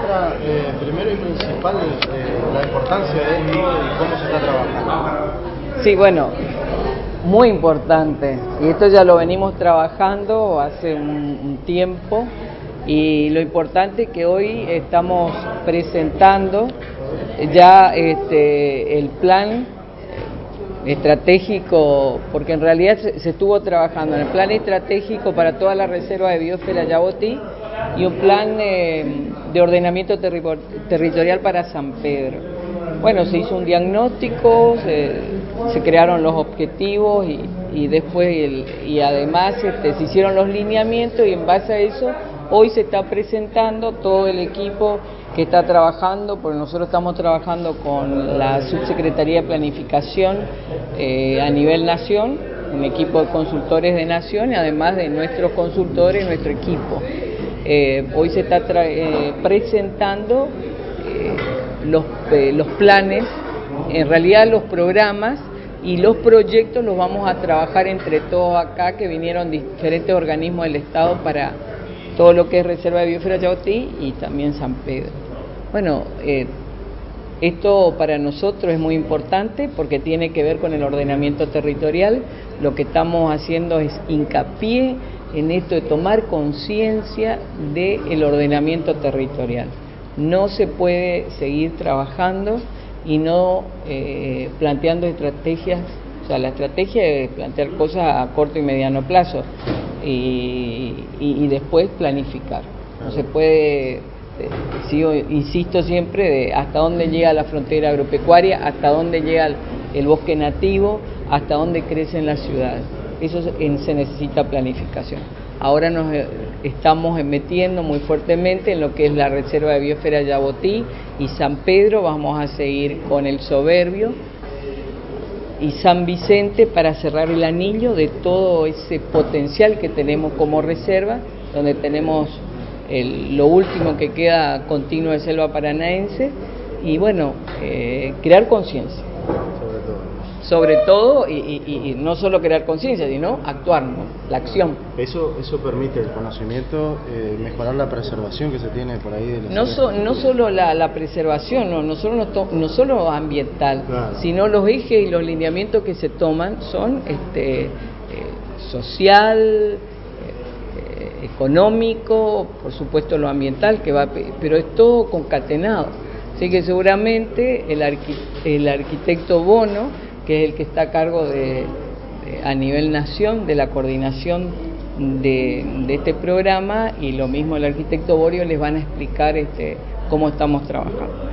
ministra, primero y principal, la importancia de esto y cómo se está trabajando. Sí, bueno, muy importante. Y esto ya lo venimos trabajando hace un tiempo. Y lo importante es que hoy estamos presentando ya el plan estratégico, porque en realidad se estuvo trabajando en el plan estratégico para toda la reserva de biosfera Yabotí y un plan de ordenamiento territorial para San Pedro. Bueno, se hizo un diagnóstico, se crearon los objetivos y después y además se hicieron los lineamientos, y en base a eso hoy se está presentando todo el equipo que está trabajando, porque nosotros estamos trabajando con la Subsecretaría de Planificación a nivel nación, un equipo de consultores de nación, y además de nuestros consultores, nuestro equipo. Hoy se está presentando los planes, en realidad los programas y los proyectos los vamos a trabajar entre todos acá, que vinieron diferentes organismos del Estado para todo lo que es Reserva de Biosfera Yabotí y también San Pedro. Bueno, esto para nosotros es muy importante porque tiene que ver con el ordenamiento territorial. Lo que estamos haciendo es hincapié en esto de tomar conciencia del ordenamiento territorial. No se puede seguir trabajando y no planteando estrategias, o sea, la estrategia es plantear cosas a corto y mediano plazo y después planificar. No se puede, insisto siempre, de hasta dónde llega la frontera agropecuaria, hasta dónde llega el bosque nativo, hasta dónde crecen las ciudades. Eso se necesita planificación. Ahora nos estamos metiendo muy fuertemente en lo que es la Reserva de Biosfera Yabotí y San Pedro. Vamos a seguir con el Soberbio y San Vicente para cerrar el anillo de todo ese potencial que tenemos como reserva, donde tenemos lo último que queda continuo de selva paranaense, y bueno, crear conciencia. Sobre todo, y no solo crear conciencia, sino actuar, ¿no? La acción. Eso permite el conocimiento, mejorar la preservación que se tiene por ahí. De no solo la preservación, no solo ambiental, claro, sino los ejes y los lineamientos que se toman son social, económico, por supuesto lo ambiental, pero es todo concatenado. Así que seguramente el arquitecto Bono, que es el que está a cargo a nivel nación de la coordinación de este programa, y lo mismo el arquitecto Borio, les van a explicar cómo estamos trabajando.